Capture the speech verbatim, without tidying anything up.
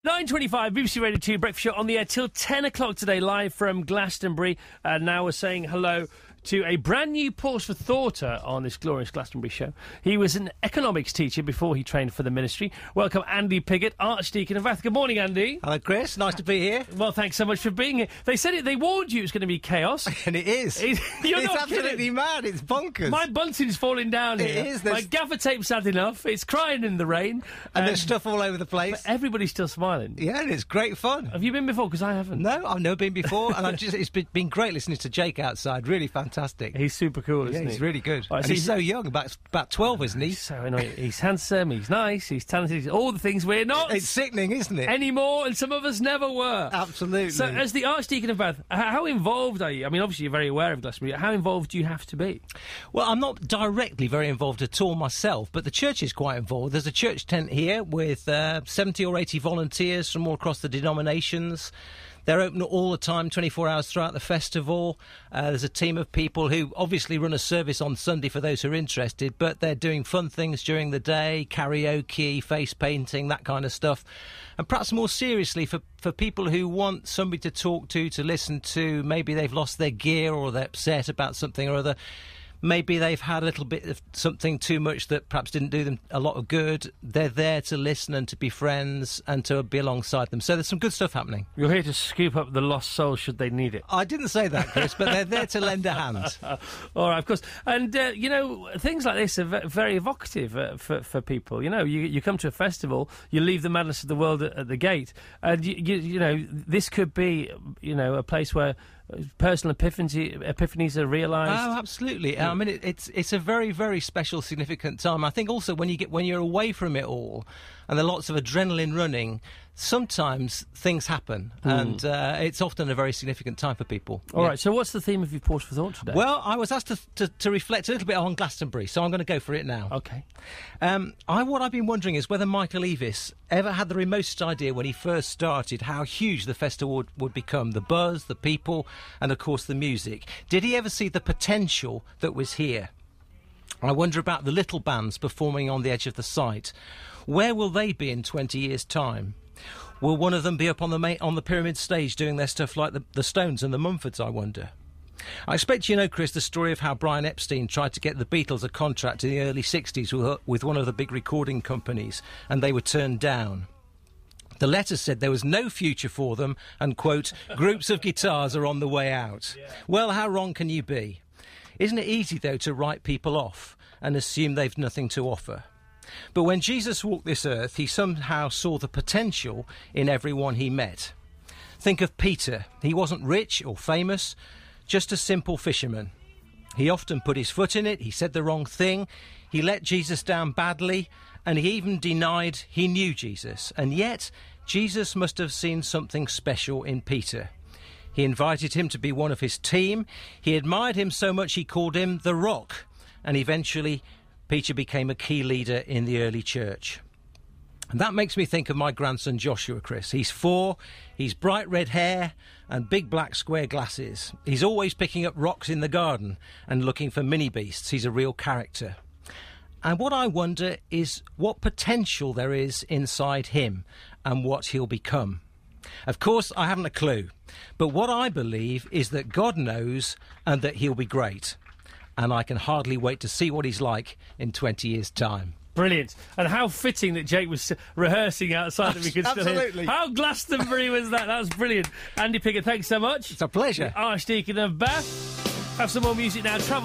nine twenty-five, B B C Radio two Breakfast Show on the air till ten o'clock today, live from Glastonbury. And now we're saying hello to a brand new pause for thoughter on this glorious Glastonbury show. He was an economics teacher before he trained for the ministry. Welcome, Andy Piggott, Archdeacon of Bath. Good morning, Andy. Hello, Chris. Nice to be here. Well, thanks so much for being here. They said it. They warned you it was going to be chaos. And it is. It's, you're it's not absolutely kidding. mad. It's bonkers. My bunting's falling down here. It is. My There's- gaffer tape's had enough. It's crying in the rain. and there's stuff all over the place. Everybody's still smiling. Yeah, and it's great fun. Have you been before? Because I haven't. No, I've never been before, and I've just, it's been, been great listening to Jake outside. Really fantastic. He's super cool, yeah, isn't he? he's really good. Right, and so he's he's- so young, about about twelve, isn't he? He's so annoying. He's handsome, he's nice, he's talented, he's all the things we're not It's sickening, isn't it? anymore, and some of us never were. Absolutely. So, as the Archdeacon of Bath, h- how involved are you? I mean, obviously you're very aware of Glastonbury. How involved do you have to be? Well, I'm not directly very involved at all myself, but the church is quite involved. There's a church tent here with uh, seventy or eighty volunteers from all across the denominations. They're open all the time, twenty-four hours throughout the festival. Uh, there's a team of people who obviously run a service on Sunday for those who are interested, but they're doing fun things during the day, karaoke, face painting, that kind of stuff. And perhaps more seriously, for, for people who want somebody to talk to, to listen to, maybe they've lost their gear or they're upset about something or other. Maybe they've had a little bit of something too much that perhaps didn't do them a lot of good. They're there to listen and to be friends and to be alongside them. So there's some good stuff happening. You're here to scoop up the lost soul should they need it. I didn't say that, Chris, but they're there to lend a hand. All right, of course. And, uh, you know, things like this are ve- very evocative uh, for, for people. You know, you, you come to a festival, you leave the madness of the world at, at the gate, and, you, you, you know, this could be, you know, a place where personal epiphany, epiphanies are realised. Oh, absolutely. I mean, it, it's it's a very, very special, significant time. I think also when you get when you're away from it all, and there's lots of adrenaline running, sometimes things happen, and uh, it's often a very significant time for people. All Yeah. right, so what's the theme of your pause for thought today? Well, I was asked to, to, to reflect a little bit on Glastonbury, so I'm going to go for it now. OK. Um, I, what I've been wondering is whether Michael Eavis ever had the remotest idea when he first started how huge the festival would, would become, the buzz, the people, and of course the music. Did he ever see the potential that was here? I wonder about the little bands performing on the edge of the site. Where will they be in twenty years' time? Will one of them be up on the ma- on the Pyramid stage doing their stuff like the, the Stones and the Mumfords, I wonder? I expect you know, Chris, the story of how Brian Epstein tried to get the Beatles a contract in the early sixties with, with one of the big recording companies, and they were turned down. The letter said there was no future for them, and, quote, groups of guitars are on the way out. Yeah. Well, how wrong can you be? Isn't it easy, though, to write people off and assume they've nothing to offer? But when Jesus walked this earth, he somehow saw the potential in everyone he met. Think of Peter. He wasn't rich or famous, just a simple fisherman. He often put his foot in it, he said the wrong thing, he let Jesus down badly, and he even denied he knew Jesus. And yet, Jesus must have seen something special in Peter. He invited him to be one of his team. He admired him so much he called him the Rock. And eventually, Peter became a key leader in the early church. And that makes me think of my grandson Joshua, Chris. He's four, he's bright red hair and big black square glasses. He's always picking up rocks in the garden and looking for mini beasts. He's a real character. And what I wonder is what potential there is inside him and what he'll become. Of course, I haven't a clue. But what I believe is that God knows and that he'll be great. And I can hardly wait to see what he's like in twenty years' time. Brilliant. And how fitting that Jake was rehearsing outside that we could still hear. Absolutely. How Glastonbury was that? That was brilliant. Andy Piggott, thanks so much. It's a pleasure. The Archdeacon of Bath. Have some more music now. Travel